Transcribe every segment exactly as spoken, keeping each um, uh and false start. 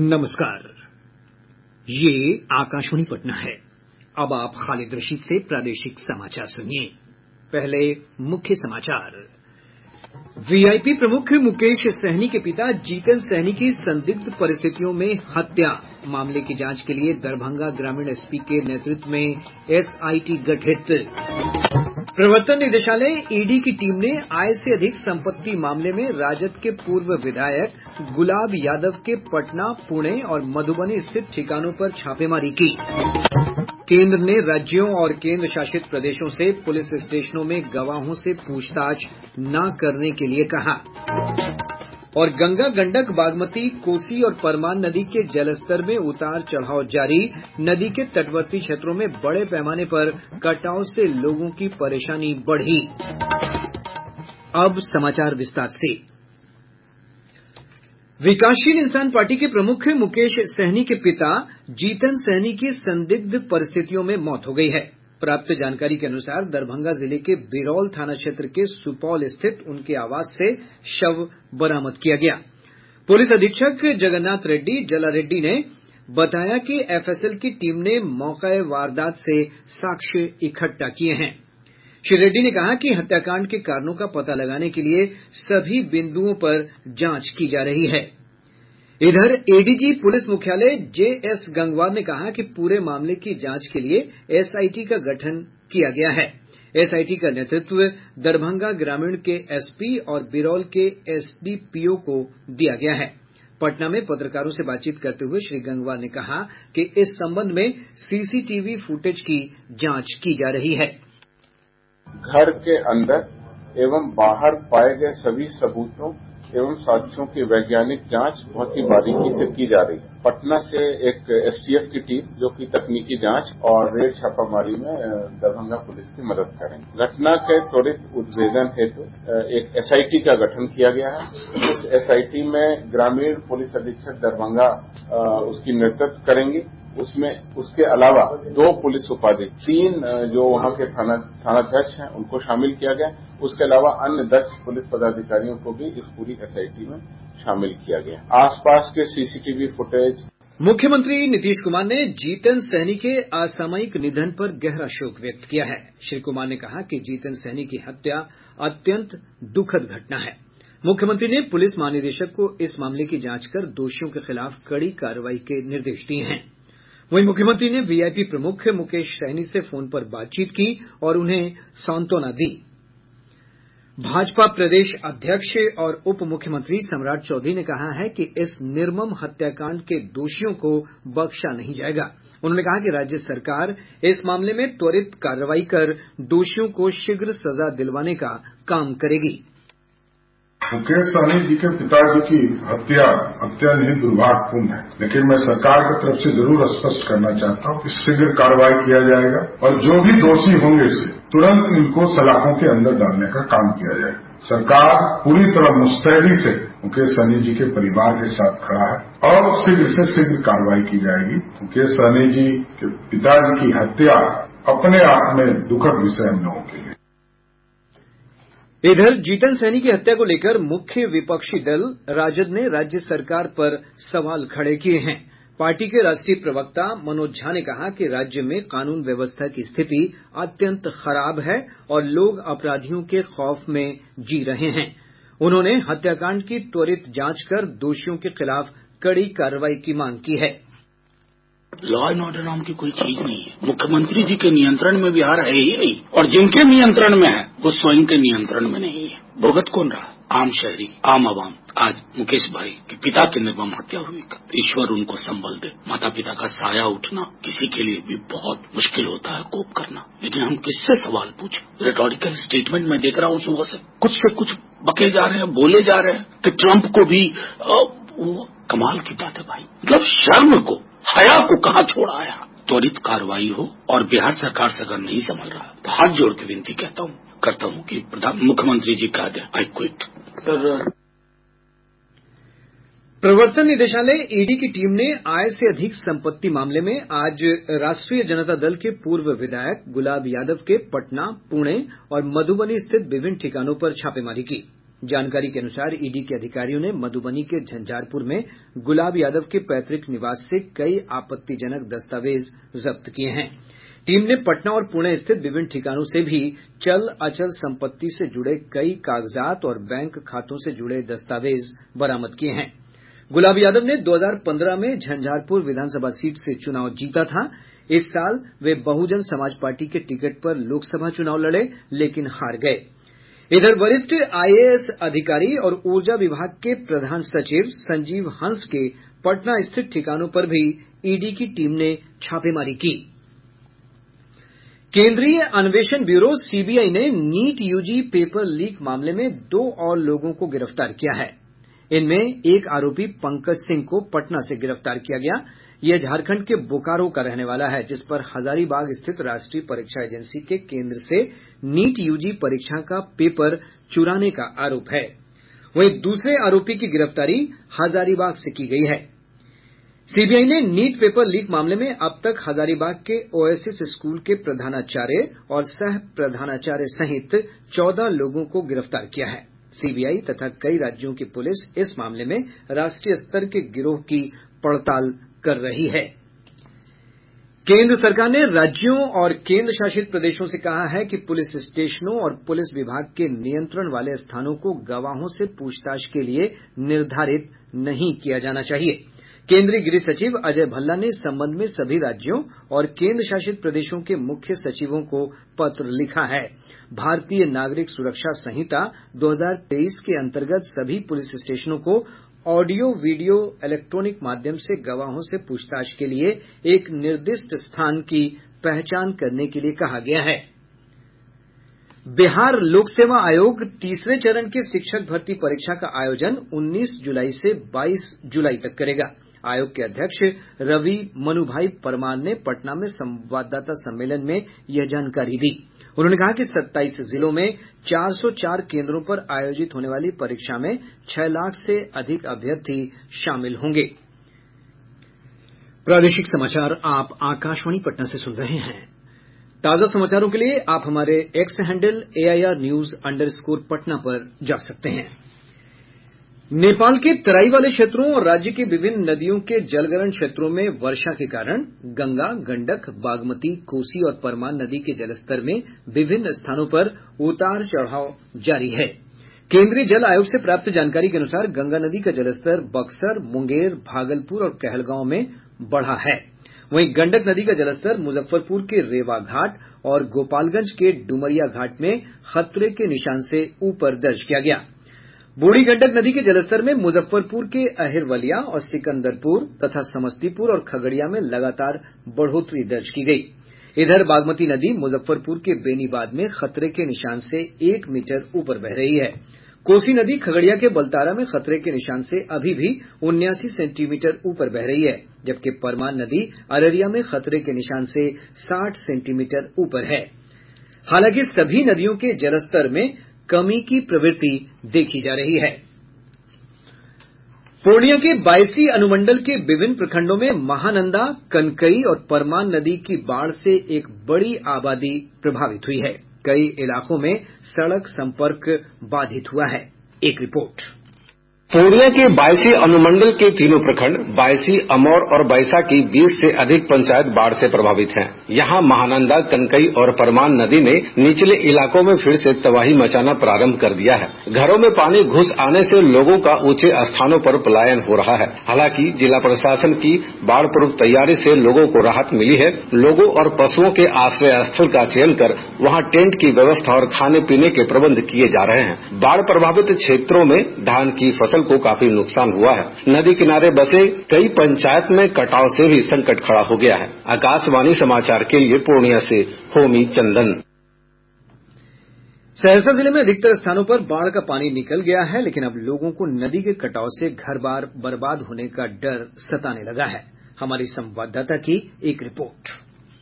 नमस्कार, ये आकाशवाणी पटना है। अब आप खालिद रशीद से प्रादेशिक समाचार सुनिए। पहले मुख्य समाचार। वीआईपी प्रमुख मुकेश सहनी के पिता जीतन सहनी की संदिग्ध परिस्थितियों में हत्या मामले की जांच के लिए दरभंगा ग्रामीण एसपी के नेतृत्व में एसआईटी गठित। प्रवर्तन निदेशालय ईडी की टीम ने आय से अधिक संपत्ति मामले में राजद के पूर्व विधायक गुलाब यादव के पटना, पुणे और मधुबनी स्थित ठिकानों पर छापेमारी की। केंद्र ने राज्यों और केंद्र शासित प्रदेशों से पुलिस स्टेशनों में गवाहों से पूछताछ न करने के लिए कहा। और गंगा, गंडक, बागमती, कोसी और परमान नदी के जलस्तर में उतार चढ़ाव जारी। नदी के तटवर्ती क्षेत्रों में बड़े पैमाने पर कटाव से लोगों की परेशानी बढ़ी। अब समाचार विस्तार से। विकासशील इंसान पार्टी के प्रमुख मुकेश सहनी के पिता जीतन सहनी की संदिग्ध परिस्थितियों में मौत हो गई है। प्राप्त जानकारी के अनुसार दरभंगा जिले के बिरौल थाना क्षेत्र के सुपौल स्थित उनके आवास से शव बरामद किया गया। पुलिस अधीक्षक जगन्नाथ रेड्डी जला रेड्डी ने बताया कि एफएसएल की टीम ने मौके वारदात से साक्ष्य इकट्ठा किए हैं। श्री रेड्डी ने कहा कि हत्याकांड के कारणों का पता लगाने के लिए सभी बिंदुओं पर जांच की जा रही है। इधर एडीजी पुलिस मुख्यालय जेएस गंगवार ने कहा कि पूरे मामले की जांच के लिए एसआईटी का गठन किया गया है। एसआईटी का नेतृत्व दरभंगा ग्रामीण के एसपी और बिरौल के एसडीपीओ को दिया गया है। पटना में पत्रकारों से बातचीत करते हुए श्री गंगवार ने कहा कि इस संबंध में सीसीटीवी फुटेज की जांच की जा रही है। घर के अंदर एवं बाहर पाए गए सभी सबूतों एवं साक्ष्यों की वैज्ञानिक जांच बहुत ही बारीकी से की जा रही है। पटना से एक एसटीएफ की टीम जो कि तकनीकी जांच और रेड छापामारी में दरभंगा पुलिस की मदद करेंगे। घटना के त्वरित उद्भेदन हेतु एक एसआईटी का गठन किया गया है। इस एसआईटी में ग्रामीण पुलिस अधीक्षक दरभंगा उसकी नेतृत्व करेंगी। उसमें उसके अलावा दो पुलिस उपाधीक्षक, तीन जो वहां के थाना थानाध्यक्ष हैं उनको शामिल किया गया। उसके अलावा अन्य दक्ष पुलिस पदाधिकारियों को भी इस पूरी एसआईटी में शामिल किया गया। आसपास के सीसीटीवी फुटेज। मुख्यमंत्री नीतीश कुमार ने जीतन सहनी के असामयिक निधन पर गहरा शोक व्यक्त किया है। श्री कुमार ने कहा कि जीतन सहनी की हत्या अत्यंत दुखद घटना है। मुख्यमंत्री ने पुलिस महानिदेशक को इस मामले की जांच कर दोषियों के खिलाफ कड़ी कार्रवाई के निर्देश दिए हैं। वहीं मुख्यमंत्री ने वीआईपी प्रमुख मुकेश सहनी से फोन पर बातचीत की और उन्हें सांत्वना दी। भाजपा प्रदेश अध्यक्ष और उप मुख्यमंत्री सम्राट चौधरी ने कहा है कि इस निर्मम हत्याकांड के दोषियों को बख्शा नहीं जाएगा। उन्होंने कहा कि राज्य सरकार इस मामले में त्वरित कार्रवाई कर दोषियों को शीघ्र सजा दिलवाने का काम करेगी। मुकेश सहनी जी के पिताजी की हत्या अत्यंत ही दुर्भाग्यपूर्ण है, लेकिन मैं सरकार की तरफ से जरूर स्पष्ट करना चाहता हूँ कि शीघ्र कार्रवाई किया जाएगा और जो भी दोषी होंगे इसे तुरंत इनको सलाखों के अंदर डालने का काम किया जाएगा। सरकार पूरी तरह मुस्तैदी से मुकेश सहनी जी के परिवार के साथ खड़ा है और शीघ्र से शीघ्र कार्रवाई की जाएगी। मुकेश सहनी जी के पिताजी की हत्या अपने आप में दुखद विषय हम लोगों के लिए। इधर जीतन सहनी की हत्या को लेकर मुख्य विपक्षी दल राजद ने राज्य सरकार पर सवाल खड़े किए हैं। पार्टी के राष्ट्रीय प्रवक्ता मनोज झा ने कहा कि राज्य में कानून व्यवस्था की स्थिति अत्यंत खराब है और लोग अपराधियों के खौफ में जी रहे हैं। उन्होंने हत्याकांड की त्वरित जांच कर दोषियों के खिलाफ कड़ी कार्रवाई की मांग की है। लॉ एंड ऑर्डर नाम की कोई चीज नहीं है। मुख्यमंत्री जी के नियंत्रण में बिहार है ही नहीं, और जिनके नियंत्रण में है वो स्वयं के नियंत्रण में नहीं है। भुगत कौन रहा? आम शहरी, आम आवाम। आज मुकेश भाई के पिता की निर्मम हत्या हुई, ईश्वर उनको संबल दे। माता पिता का साया उठना किसी के लिए भी बहुत मुश्किल होता है कोप करना, लेकिन हम किससे सवाल पूछें? रिटोरिकल स्टेटमेंट में देख रहा हूँ सुबह से, कुछ से कुछ बके जा रहे हैं, बोले जा रहे हैं कि ट्रंप को भी आ, वो कमाल की बात है भाई। मतलब शर्म को, हया को कहाँ छोड़ा आया? त्वरित कार्रवाई हो, और बिहार सरकार से अगर नहीं संभल रहा तो हाथ जोड़ के विनती कहता हूँ करता हूँ कि प्रधान मुख्यमंत्री जी कह दें आई क्विट। सर, प्रवर्तन निदेशालय ईडी की टीम ने आय से अधिक संपत्ति मामले में आज राष्ट्रीय जनता दल के पूर्व विधायक गुलाब यादव के पटना, पुणे और मधुबनी स्थित विभिन्न ठिकानों पर छापेमारी की। जानकारी के अनुसार ईडी के अधिकारियों ने मधुबनी के झंझारपुर में गुलाब यादव के पैतृक निवास से कई आपत्तिजनक दस्तावेज जब्त किए हैं। टीम ने पटना और पुणे स्थित विभिन्न ठिकानों से भी चल अचल संपत्ति से जुड़े कई कागजात और बैंक खातों से जुड़े दस्तावेज बरामद किए हैं। गुलाब यादव ने दो हज़ार पंद्रह में झंझारपुर विधानसभा सीट से चुनाव जीता था। इस साल वे बहुजन समाज पार्टी के टिकट पर लोकसभा चुनाव लड़े, लेकिन हार गए। इधर वरिष्ठ आईएएस अधिकारी और ऊर्जा विभाग के प्रधान सचिव संजीव हंस के पटना स्थित ठिकानों पर भी ईडी की टीम ने छापेमारी की। केंद्रीय अन्वेषण ब्यूरो सीबीआई ने नीट यूजी पेपर लीक मामले में दो और लोगों को गिरफ्तार किया है। इनमें एक आरोपी पंकज सिंह को पटना से गिरफ्तार किया गया। यह झारखंड के बोकारो का रहने वाला है, जिस पर हजारीबाग स्थित राष्ट्रीय परीक्षा एजेंसी के केंद्र से नीट यूजी परीक्षा का पेपर चुराने का आरोप है। वहीं दूसरे आरोपी की गिरफ्तारी हजारीबाग से की गई है। सीबीआई ने नीट पेपर लीक मामले में अब तक हजारीबाग के ओएसिस स्कूल के प्रधानाचार्य और सह प्रधानाचार्य सहित चौदह लोगों को गिरफ्तार किया है। सीबीआई तथा कई राज्यों की पुलिस इस मामले में राष्ट्रीय स्तर के गिरोह की पड़ताल कर रही है। केंद्र सरकार ने राज्यों और केंद्र शासित प्रदेशों से कहा है कि पुलिस स्टेशनों और पुलिस विभाग के नियंत्रण वाले स्थानों को गवाहों से पूछताछ के लिए निर्धारित नहीं किया जाना चाहिए। केंद्रीय गृह सचिव अजय भल्ला ने इस संबंध में सभी राज्यों और केंद्र शासित प्रदेशों के मुख्य सचिवों को पत्र लिखा है। भारतीय नागरिक सुरक्षा संहिता दो हज़ार तेईस के अंतर्गत सभी पुलिस स्टेशनों को ऑडियो वीडियो इलेक्ट्रॉनिक माध्यम से गवाहों से पूछताछ के लिए एक निर्दिष्ट स्थान की पहचान करने के लिए कहा गया है। बिहार लोक सेवा आयोग तीसरे चरण के शिक्षक भर्ती परीक्षा का आयोजन उन्नीस जुलाई से बाईस जुलाई तक करेगा। आयोग के अध्यक्ष रवि मनुभाई परमार ने पटना में संवाददाता सम्मेलन में यह जानकारी दी। उन्होंने कहा कि सत्ताईस जिलों में चार सौ चार केंद्रों पर आयोजित होने वाली परीक्षा में छह लाख से अधिक अभ्यर्थी शामिल होंगे। प्रादेशिक समाचार आप आकाशवाणी पटना से सुन रहे हैं। ताजा समाचारों के लिए आप हमारे X handle AIR news underscore Patna पर जा सकते हैं। नेपाल के तराई वाले क्षेत्रों और राज्य की विभिन्न नदियों के जलग्रहण क्षेत्रों में वर्षा के कारण गंगा, गंडक, बागमती, कोसी और परमान नदी के जलस्तर में विभिन्न स्थानों पर उतार चढ़ाव जारी है। केंद्रीय जल आयोग से प्राप्त जानकारी के अनुसार गंगा नदी का जलस्तर बक्सर, मुंगेर, भागलपुर और कहलगांव में बढ़ा है। वहीं गंडक नदी का जलस्तर मुजफ्फरपुर के रेवा घाट और गोपालगंज के डुमरिया घाट में खतरे के निशान से ऊपर दर्ज किया गया। बूढ़ी गंडक नदी के जलस्तर में मुजफ्फरपुर के अहिरवलिया और सिकंदरपुर तथा समस्तीपुर और खगड़िया में लगातार बढ़ोतरी दर्ज की गई। इधर बागमती नदी मुजफ्फरपुर के बेनीबाद में खतरे के निशान से एक मीटर ऊपर बह रही है। कोसी नदी खगड़िया के बलतारा में खतरे के निशान से अभी भी उन्यासी सेंटीमीटर ऊपर बह रही है, जबकि परमान नदी अररिया में खतरे के निशान से साठ सेंटीमीटर ऊपर है। हालांकि सभी नदियों के जलस्तर में कमी की प्रवृत्ति देखी जा रही है। पूर्णिया के बायसी अनुमंडल के विभिन्न प्रखंडों में महानंदा, कनकई और परमान नदी की बाढ़ से एक बड़ी आबादी प्रभावित हुई है। कई इलाकों में सड़क संपर्क बाधित हुआ है। एक रिपोर्ट। पूर्णिया के बायसी अनुमंडल के तीनों प्रखंड बायसी, अमौर और बैसा की बीस से अधिक पंचायत बाढ़ से प्रभावित हैं। यहाँ महानंदा, कनकई और परमान नदी ने निचले इलाकों में फिर से तबाही मचाना प्रारंभ कर दिया है। घरों में पानी घुस आने से लोगों का ऊंचे स्थानों पर पलायन हो रहा है। हालांकि जिला प्रशासन की बाढ़ पूर्व तैयारी से लोगों को राहत मिली है। लोगों और पशुओं के आश्रय स्थल का चयन कर वहाँ टेंट की व्यवस्था और खाने पीने के प्रबंध किए जा रहे हैं। बाढ़ प्रभावित क्षेत्रों में धान की फसल को काफी नुकसान हुआ है। नदी किनारे बसे कई पंचायत में कटाव से भी संकट खड़ा हो गया है। आकाशवाणी समाचार के लिए पूर्णिया से होमी चंदन। सहरसा जिले में अधिकतर स्थानों पर बाढ़ का पानी निकल गया है, लेकिन अब लोगों को नदी के कटाव से घर बार बर्बाद होने का डर सताने लगा है। हमारी संवाददाता की एक रिपोर्ट।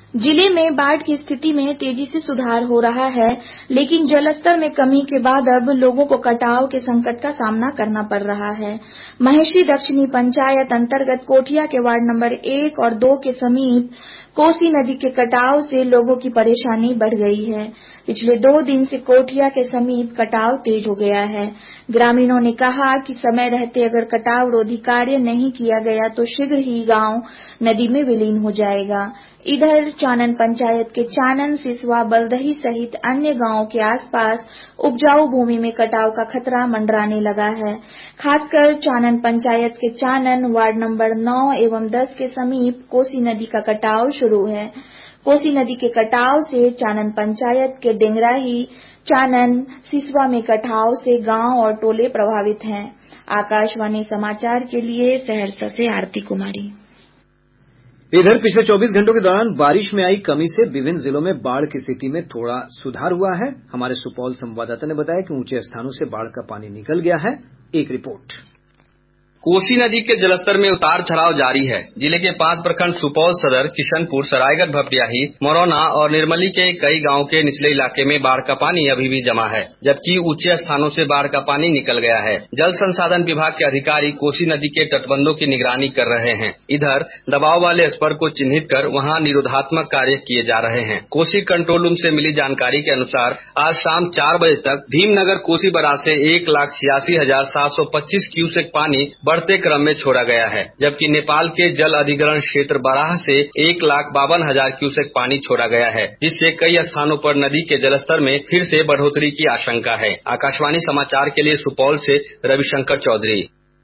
जिले में बाढ़ की स्थिति में तेजी से सुधार हो रहा है, लेकिन जलस्तर में कमी के बाद अब लोगों को कटाव के संकट का सामना करना पड़ रहा है। महेशी दक्षिणी पंचायत अंतर्गत कोठिया के वार्ड नंबर एक और दो के समीप कोसी नदी के कटाव से लोगों की परेशानी बढ़ गई है। पिछले दो दिन से कोठिया के समीप कटाव तेज हो गया है। ग्रामीणों ने कहा कि समय रहते अगर कटाव रोधी कार्य नहीं किया गया तो शीघ्र ही गांव नदी में विलीन हो जाएगा। इधर चानन पंचायत के चानन, सिसवा, बलदही सहित अन्य गांवों के आसपास उपजाऊ भूमि में कटाव का खतरा मंडराने लगा है। खासकर चानन पंचायत के चानन वार्ड नंबर नौ एवं दस के समीप कोसी नदी का कटाव शुरू है। कोसी नदी के कटाव से चानन पंचायत के डेंगराही, चानन, सिसवा में कटाव से गांव और टोले प्रभावित हैं। आकाशवाणी समाचार के लिए सहरसा से आरती कुमारी। इधर पिछले चौबीस घंटों के दौरान बारिश में आई कमी से विभिन्न जिलों में बाढ़ की स्थिति में थोड़ा सुधार हुआ है। हमारे सुपौल संवाददाता ने बताया कि ऊंचे स्थानों से बाढ़ का पानी निकल गया है। एक रिपोर्ट। कोसी नदी के जलस्तर में उतार चढ़ाव जारी है। जिले के पांच प्रखंड सुपौल सदर, किशनपुर, सरायगढ़ भपटियाही, मरौना और निर्मली के कई गांवों के निचले इलाके में बाढ़ का पानी अभी भी जमा है, जबकि ऊंचे स्थानों से बाढ़ का पानी निकल गया है। जल संसाधन विभाग के अधिकारी कोसी नदी के तटबंधों की निगरानी कर रहे हैं। इधर दबाव वाले स्पर को चिन्हित कर वहां निरोधात्मक कार्य किए जा रहे हैं। कोसी कंट्रोल रूम से मिली जानकारी के अनुसार आज शाम चार बजे तक भीमनगर कोसी बराज से एक लाख छियासी हजार सात सौ पच्चीस क्यूसेक पानी बढ़ते क्रम में छोड़ा गया है, जबकि नेपाल के जल अधिग्रहण क्षेत्र बराह से एक लाख बावन हजार क्यूसेक पानी छोड़ा गया है, जिससे कई स्थानों पर नदी के जलस्तर में फिर से बढ़ोतरी की आशंका है। आकाशवाणी समाचार के लिए सुपौल से रविशंकर चौधरी।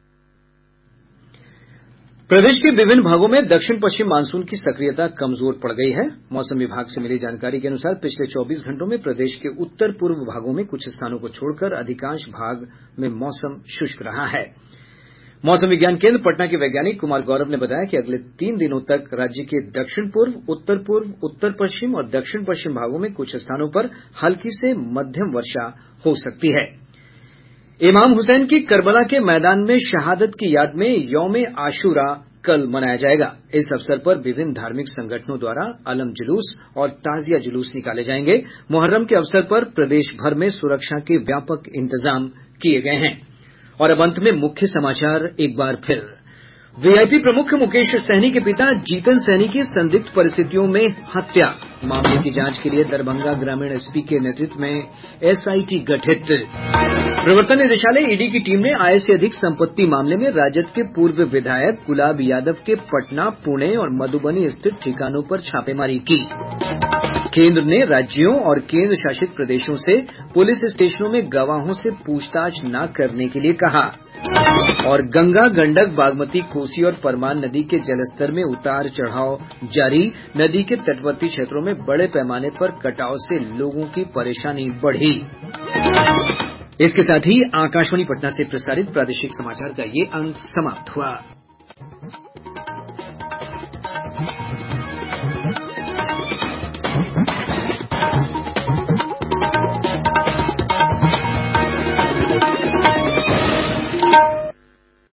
प्रदेश के विभिन्न भागों में दक्षिण पश्चिम मानसून की सक्रियता कमजोर पड़ गई है। मौसम विभाग से मिली जानकारी के अनुसार पिछले चौबीस घंटों में प्रदेश के उत्तर पूर्व भागों में कुछ स्थानों को छोड़कर अधिकांश भाग में मौसम शुष्क रहा है। मौसम विज्ञान केंद्र पटना के वैज्ञानिक कुमार गौरव ने बताया कि अगले तीन दिनों तक राज्य के दक्षिण पूर्व, उत्तर पूर्व, उत्तर पश्चिम और दक्षिण पश्चिम भागों में कुछ स्थानों पर हल्की से मध्यम वर्षा हो सकती है। इमाम हुसैन की करबला के मैदान में शहादत की याद में यौम आशूरा कल मनाया जाएगा। इस अवसर पर विभिन्न धार्मिक संगठनों द्वारा अलम जुलूस और ताजिया जुलूस निकाले जाएंगे। मुहर्रम के अवसर पर प्रदेश भर में सुरक्षा के व्यापक इंतजाम किए गए हैं। और अब अंत में मुख्य समाचार एक बार फिर। वीआईपी प्रमुख मुकेश सहनी के पिता जीतन सहनी की संदिग्ध परिस्थितियों में हत्या। मामले की जांच के लिए दरभंगा ग्रामीण एसपी के नेतृत्व में एसआईटी गठित। प्रवर्तन निदेशालय ईडी की टीम ने आय से अधिक संपत्ति मामले में राजद के पूर्व विधायक गुलाब यादव के पटना, पुणे और मधुबनी स्थित ठिकानों पर छापेमारी की। केंद्र ने राज्यों और केंद्र शासित प्रदेशों से पुलिस स्टेशनों में गवाहों से पूछताछ न करने के लिए कहा। और गंगा, गंडक, बागमती, कोसी और परमान नदी के जलस्तर में उतार चढ़ाव जारी। नदी के तटवर्ती क्षेत्रों में बड़े पैमाने पर कटाव से लोगों की परेशानी बढ़ी। इसके साथ ही आकाशवाणी पटना से प्रसारित प्रादेशिक समाचार का ये अंक समाप्त हुआ।